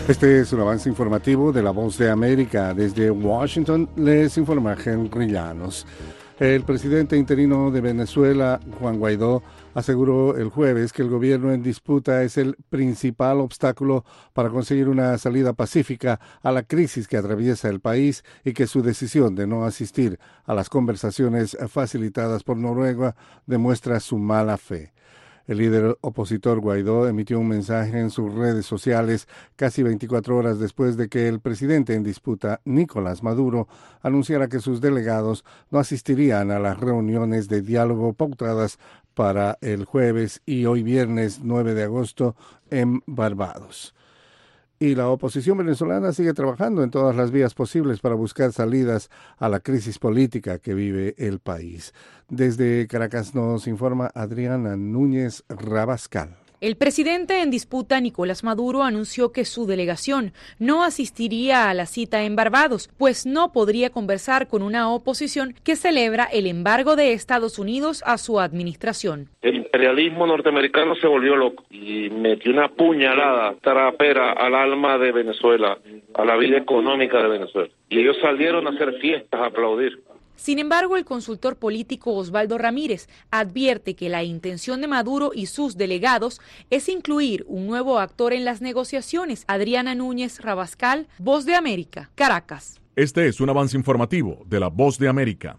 Este es un avance informativo de La Voz de América. Desde Washington les informa Henry Llanos. El presidente interino de Venezuela, Juan Guaidó, aseguró el jueves que el gobierno en disputa es el principal obstáculo para conseguir una salida pacífica a la crisis que atraviesa el país y que su decisión de no asistir a las conversaciones facilitadas por Noruega demuestra su mala fe. El líder opositor Guaidó emitió un mensaje en sus redes sociales casi 24 horas después de que el presidente en disputa, Nicolás Maduro, anunciara que sus delegados no asistirían a las reuniones de diálogo pautadas para el jueves y hoy viernes 9 de agosto en Barbados. Y la oposición venezolana sigue trabajando en todas las vías posibles para buscar salidas a la crisis política que vive el país. Desde Caracas nos informa Adriana Núñez Rabascal. El presidente en disputa, Nicolás Maduro, anunció que su delegación no asistiría a la cita en Barbados, pues no podría conversar con una oposición que celebra el embargo de Estados Unidos a su administración. El imperialismo norteamericano se volvió loco y metió una puñalada trapera al alma de Venezuela, a la vida económica de Venezuela. Y ellos salieron a hacer fiestas, a aplaudir. Sin embargo, el consultor político Osvaldo Ramírez advierte que la intención de Maduro y sus delegados es incluir un nuevo actor en las negociaciones. Adriana Núñez Rabascal, Voz de América, Caracas. Este es un avance informativo de la Voz de América.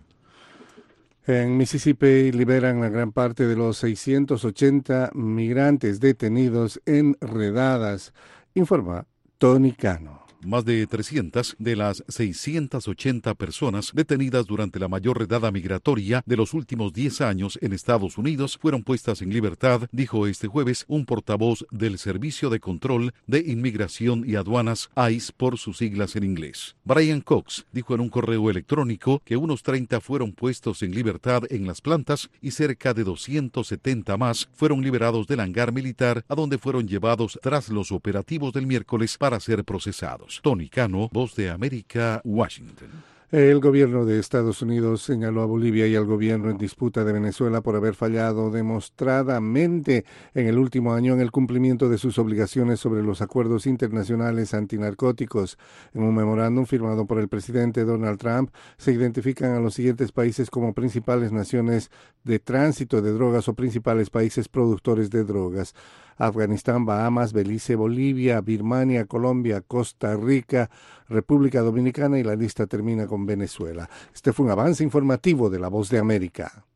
En Mississippi liberan la gran parte de los 680 migrantes detenidos en redadas, informa Tony Cano. Más de 300 de las 680 personas detenidas durante la mayor redada migratoria de los últimos 10 años en Estados Unidos fueron puestas en libertad, dijo este jueves un portavoz del Servicio de Control de Inmigración y Aduanas, ICE por sus siglas en inglés. Brian Cox dijo en un correo electrónico que unos 30 fueron puestos en libertad en las plantas y cerca de 270 más fueron liberados del hangar militar a donde fueron llevados tras los operativos del miércoles para ser procesados. Tony Cano, Voz de América, Washington. El gobierno de Estados Unidos señaló a Bolivia y al gobierno en disputa de Venezuela por haber fallado demostradamente en el último año en el cumplimiento de sus obligaciones sobre los acuerdos internacionales antinarcóticos. En un memorándum firmado por el presidente Donald Trump, se identifican a los siguientes países como principales naciones de tránsito de drogas o principales países productores de drogas: Afganistán, Bahamas, Belice, Bolivia, Birmania, Colombia, Costa Rica, República Dominicana y la lista termina con Venezuela. Este fue un avance informativo de La Voz de América.